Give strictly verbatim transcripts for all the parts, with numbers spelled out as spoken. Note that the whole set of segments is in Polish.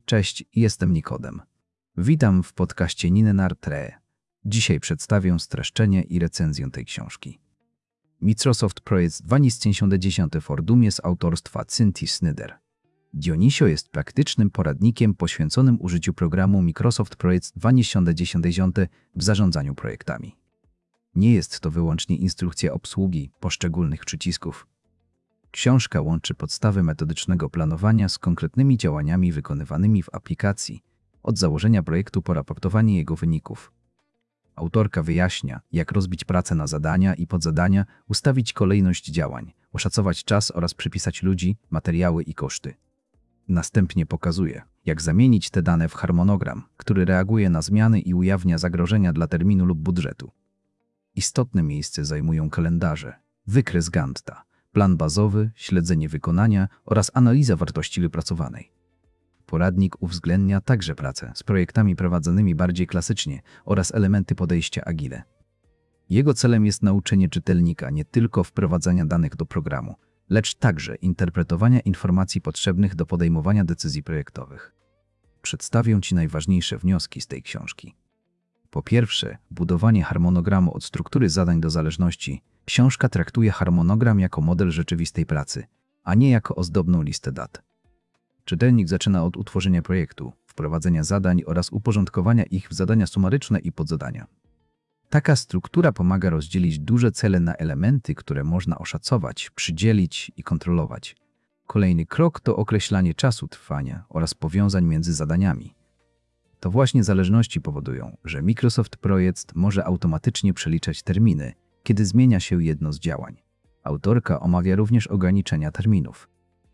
Cześć, jestem Nikodem. Witam w podcaście Ninenartre. Dzisiaj przedstawię streszczenie i recenzję tej książki. Microsoft Project dwa tysiące dziesięć Fordumie z autorstwa Cynthii Snyder. Dionisio jest praktycznym poradnikiem poświęconym użyciu programu Microsoft Project dwa tysiące dziesięć w zarządzaniu projektami. Nie jest to wyłącznie instrukcja obsługi poszczególnych przycisków. Książka łączy podstawy metodycznego planowania z konkretnymi działaniami wykonywanymi w aplikacji, od założenia projektu po raportowanie jego wyników. Autorka wyjaśnia, jak rozbić pracę na zadania i podzadania, ustawić kolejność działań, oszacować czas oraz przypisać ludzi, materiały i koszty. Następnie pokazuje, jak zamienić te dane w harmonogram, który reaguje na zmiany i ujawnia zagrożenia dla terminu lub budżetu. Istotne miejsce zajmują kalendarze, wykres Gantta, plan bazowy, śledzenie wykonania oraz analiza wartości wypracowanej. Poradnik uwzględnia także pracę z projektami prowadzonymi bardziej klasycznie oraz elementy podejścia agile. Jego celem jest nauczenie czytelnika nie tylko wprowadzania danych do programu, lecz także interpretowania informacji potrzebnych do podejmowania decyzji projektowych. Przedstawię Ci najważniejsze wnioski z tej książki. Po pierwsze, budowanie harmonogramu od struktury zadań do zależności. Książka traktuje harmonogram jako model rzeczywistej pracy, a nie jako ozdobną listę dat. Czytelnik zaczyna od utworzenia projektu, wprowadzenia zadań oraz uporządkowania ich w zadania sumaryczne i podzadania. Taka struktura pomaga rozdzielić duże cele na elementy, które można oszacować, przydzielić i kontrolować. Kolejny krok to określanie czasu trwania oraz powiązań między zadaniami. To właśnie zależności powodują, że Microsoft Project może automatycznie przeliczać terminy, kiedy zmienia się jedno z działań. Autorka omawia również ograniczenia terminów.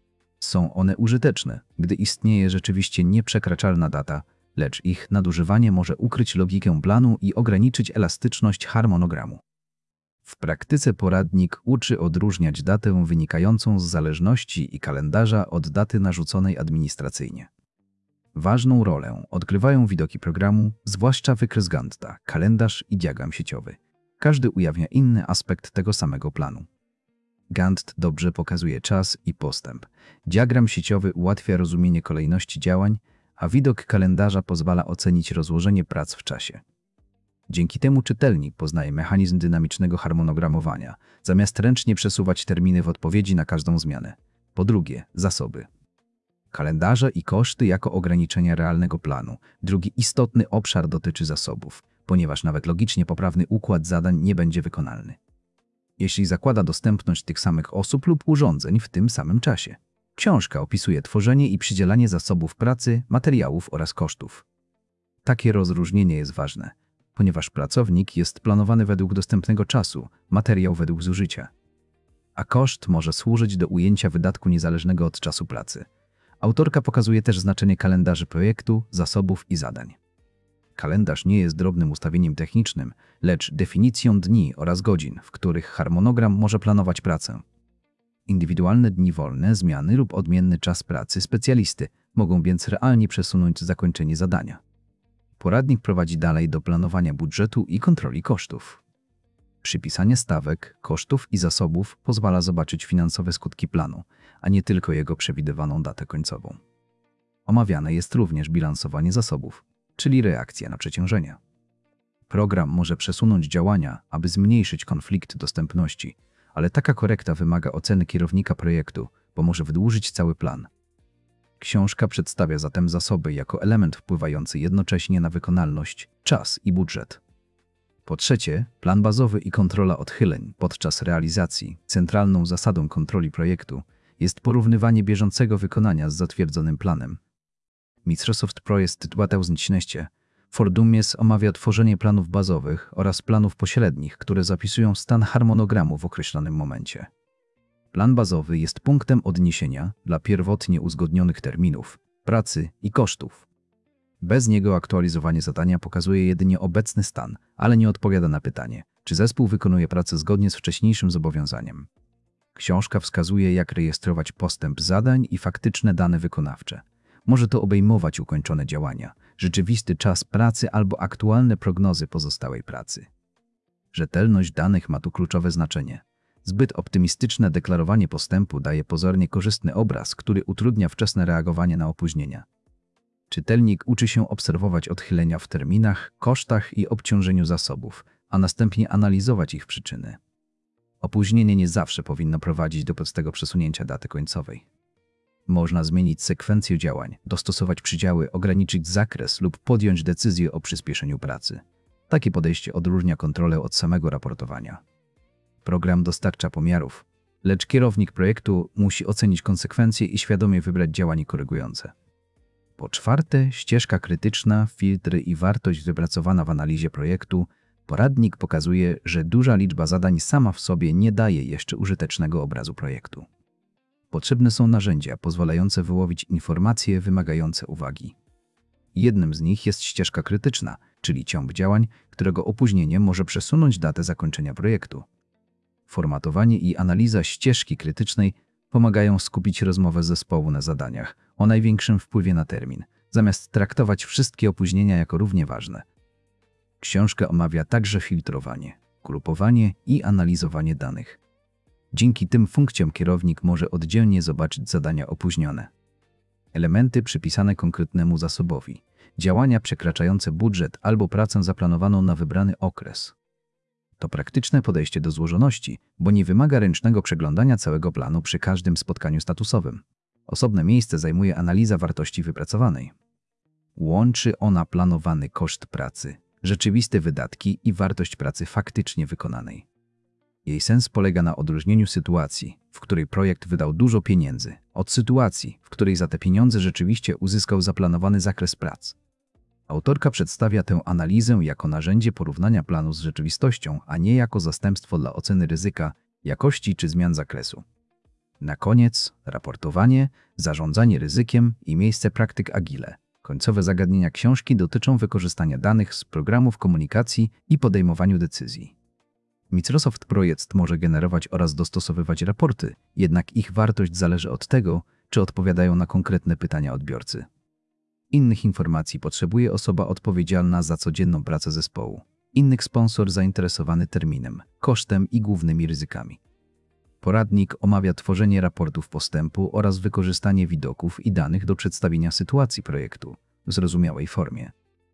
Są one użyteczne, gdy istnieje rzeczywiście nieprzekraczalna data, lecz ich nadużywanie może ukryć logikę planu i ograniczyć elastyczność harmonogramu. W praktyce poradnik uczy odróżniać datę wynikającą z zależności i kalendarza od daty narzuconej administracyjnie. Ważną rolę odgrywają widoki programu, zwłaszcza wykres Gantta, kalendarz i diagram sieciowy. Każdy ujawnia inny aspekt tego samego planu. Gantt dobrze pokazuje czas i postęp. Diagram sieciowy ułatwia rozumienie kolejności działań, a widok kalendarza pozwala ocenić rozłożenie prac w czasie. Dzięki temu czytelnik poznaje mechanizm dynamicznego harmonogramowania, zamiast ręcznie przesuwać terminy w odpowiedzi na każdą zmianę. Po drugie, zasoby. Kalendarze i koszty jako ograniczenia realnego planu. Drugi istotny obszar dotyczy zasobów, ponieważ nawet logicznie poprawny układ zadań nie będzie wykonalny, jeśli zakłada dostępność tych samych osób lub urządzeń w tym samym czasie. Książka opisuje tworzenie i przydzielanie zasobów pracy, materiałów oraz kosztów. Takie rozróżnienie jest ważne, ponieważ pracownik jest planowany według dostępnego czasu, materiał według zużycia, a koszt może służyć do ujęcia wydatku niezależnego od czasu pracy. Autorka pokazuje też znaczenie kalendarzy projektu, zasobów i zadań. Kalendarz nie jest drobnym ustawieniem technicznym, lecz definicją dni oraz godzin, w których harmonogram może planować pracę. Indywidualne dni wolne, zmiany lub odmienny czas pracy specjalisty mogą więc realnie przesunąć zakończenie zadania. Poradnik prowadzi dalej do planowania budżetu i kontroli kosztów. Przypisanie stawek, kosztów i zasobów pozwala zobaczyć finansowe skutki planu, a nie tylko jego przewidywaną datę końcową. Omawiane jest również bilansowanie zasobów, czyli reakcja na przeciążenia. Program może przesunąć działania, aby zmniejszyć konflikt dostępności, ale taka korekta wymaga oceny kierownika projektu, bo może wydłużyć cały plan. Książka przedstawia zatem zasoby jako element wpływający jednocześnie na wykonalność, czas i budżet. Po trzecie, plan bazowy i kontrola odchyleń podczas realizacji. Centralną zasadą kontroli projektu jest porównywanie bieżącego wykonania z zatwierdzonym planem. Microsoft Project dwa tysiące dziesięć Fordumie omawia tworzenie planów bazowych oraz planów pośrednich, które zapisują stan harmonogramu w określonym momencie. Plan bazowy jest punktem odniesienia dla pierwotnie uzgodnionych terminów, pracy i kosztów. Bez niego aktualizowanie zadania pokazuje jedynie obecny stan, ale nie odpowiada na pytanie, czy zespół wykonuje pracę zgodnie z wcześniejszym zobowiązaniem. Książka wskazuje, jak rejestrować postęp zadań i faktyczne dane wykonawcze. Może to obejmować ukończone działania, rzeczywisty czas pracy albo aktualne prognozy pozostałej pracy. Rzetelność danych ma tu kluczowe znaczenie. Zbyt optymistyczne deklarowanie postępu daje pozornie korzystny obraz, który utrudnia wczesne reagowanie na opóźnienia. Czytelnik uczy się obserwować odchylenia w terminach, kosztach i obciążeniu zasobów, a następnie analizować ich przyczyny. Opóźnienie nie zawsze powinno prowadzić do prostego przesunięcia daty końcowej. Można zmienić sekwencję działań, dostosować przydziały, ograniczyć zakres lub podjąć decyzję o przyspieszeniu pracy. Takie podejście odróżnia kontrolę od samego raportowania. Program dostarcza pomiarów, lecz kierownik projektu musi ocenić konsekwencje i świadomie wybrać działania korygujące. Po czwarte, ścieżka krytyczna, filtry i wartość wypracowana w analizie projektu. Poradnik pokazuje, że duża liczba zadań sama w sobie nie daje jeszcze użytecznego obrazu projektu. Potrzebne są narzędzia pozwalające wyłowić informacje wymagające uwagi. Jednym z nich jest ścieżka krytyczna, czyli ciąg działań, którego opóźnienie może przesunąć datę zakończenia projektu. Formatowanie i analiza ścieżki krytycznej pomagają skupić rozmowę zespołu na zadaniach o największym wpływie na termin, zamiast traktować wszystkie opóźnienia jako równie ważne. Książka omawia także filtrowanie, grupowanie i analizowanie danych. Dzięki tym funkcjom kierownik może oddzielnie zobaczyć zadania opóźnione, elementy przypisane konkretnemu zasobowi, działania przekraczające budżet albo pracę zaplanowaną na wybrany okres. To praktyczne podejście do złożoności, bo nie wymaga ręcznego przeglądania całego planu przy każdym spotkaniu statusowym. Osobne miejsce zajmuje analiza wartości wypracowanej. Łączy ona planowany koszt pracy, rzeczywiste wydatki i wartość pracy faktycznie wykonanej. Jej sens polega na odróżnieniu sytuacji, w której projekt wydał dużo pieniędzy, od sytuacji, w której za te pieniądze rzeczywiście uzyskał zaplanowany zakres prac. Autorka przedstawia tę analizę jako narzędzie porównania planu z rzeczywistością, a nie jako zastępstwo dla oceny ryzyka, jakości czy zmian zakresu. Na koniec raportowanie, zarządzanie ryzykiem i miejsce praktyk agile. Końcowe zagadnienia książki dotyczą wykorzystania danych z programów komunikacji i podejmowaniu decyzji. Microsoft Project może generować oraz dostosowywać raporty, jednak ich wartość zależy od tego, czy odpowiadają na konkretne pytania odbiorcy. Innych informacji potrzebuje osoba odpowiedzialna za codzienną pracę zespołu. Innych sponsor zainteresowany terminem, kosztem i głównymi ryzykami. Poradnik omawia tworzenie raportów postępu oraz wykorzystanie widoków i danych do przedstawienia sytuacji projektu w zrozumiałej formie.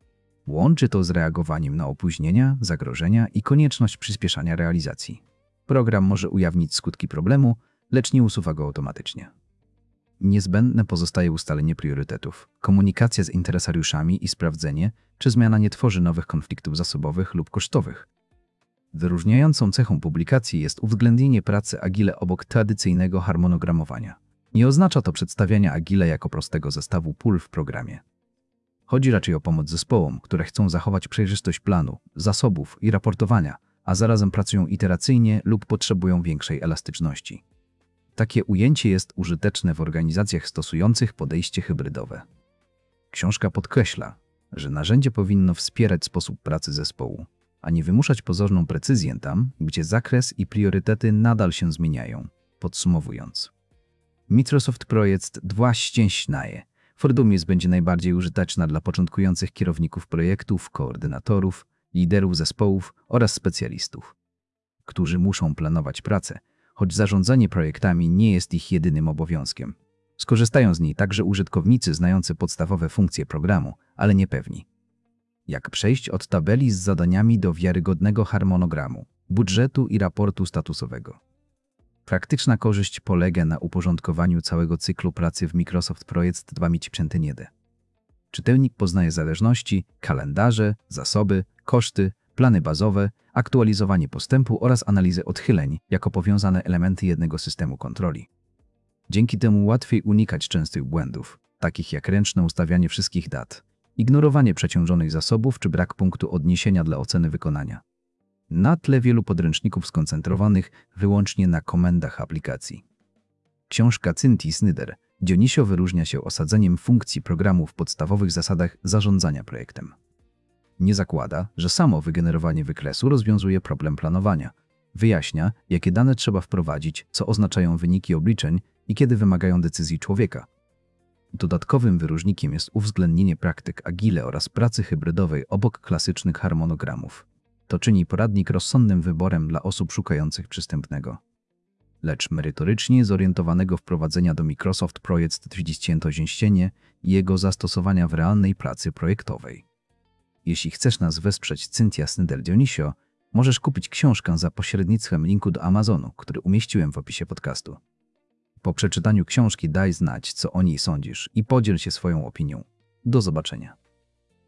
Łączy to z reagowaniem na opóźnienia, zagrożenia i konieczność przyspieszania realizacji. Program może ujawnić skutki problemu, lecz nie usuwa go automatycznie. Niezbędne pozostaje ustalenie priorytetów, komunikacja z interesariuszami i sprawdzenie, czy zmiana nie tworzy nowych konfliktów zasobowych lub kosztowych. Wyróżniającą cechą publikacji jest uwzględnienie pracy Agile obok tradycyjnego harmonogramowania. Nie oznacza to przedstawiania Agile jako prostego zestawu pól w programie. Chodzi raczej o pomoc zespołom, które chcą zachować przejrzystość planu, zasobów i raportowania, a zarazem pracują iteracyjnie lub potrzebują większej elastyczności. Takie ujęcie jest użyteczne w organizacjach stosujących podejście hybrydowe. Książka podkreśla, że narzędzie powinno wspierać sposób pracy zespołu, a nie wymuszać pozorną precyzję tam, gdzie zakres i priorytety nadal się zmieniają. Podsumowując, Microsoft Project dwa ścieśnaje. Fordumis będzie najbardziej użyteczna dla początkujących kierowników projektów, koordynatorów, liderów zespołów oraz specjalistów, którzy muszą planować pracę, choć zarządzanie projektami nie jest ich jedynym obowiązkiem. Skorzystają z niej także użytkownicy znający podstawowe funkcje programu, ale niepewni. Jak przejść od tabeli z zadaniami do wiarygodnego harmonogramu, budżetu i raportu statusowego. Praktyczna korzyść polega na uporządkowaniu całego cyklu pracy w Microsoft Project dwa ścieśnięte. Czytelnik poznaje zależności, kalendarze, zasoby, koszty, plany bazowe, aktualizowanie postępu oraz analizę odchyleń jako powiązane elementy jednego systemu kontroli. Dzięki temu łatwiej unikać częstych błędów, takich jak ręczne ustawianie wszystkich dat, ignorowanie przeciążonych zasobów czy brak punktu odniesienia dla oceny wykonania. Na tle wielu podręczników skoncentrowanych wyłącznie na komendach aplikacji. Książka Cynthii Snyder Dionisio wyróżnia się osadzeniem funkcji programu w podstawowych zasadach zarządzania projektem. Nie zakłada, że samo wygenerowanie wykresu rozwiązuje problem planowania. Wyjaśnia, jakie dane trzeba wprowadzić, co oznaczają wyniki obliczeń i kiedy wymagają decyzji człowieka. Dodatkowym wyróżnikiem jest uwzględnienie praktyk agile oraz pracy hybrydowej obok klasycznych harmonogramów. To czyni poradnik rozsądnym wyborem dla osób szukających przystępnego, lecz merytorycznie zorientowanego wprowadzenia do Microsoft Project trzydzieści i jego zastosowania w realnej pracy projektowej. Jeśli chcesz nas wesprzeć, Cynthia Snyder-Dionisio, możesz kupić książkę za pośrednictwem linku do Amazonu, który umieściłem w opisie podcastu. Po przeczytaniu książki daj znać, co o niej sądzisz i podziel się swoją opinią. Do zobaczenia.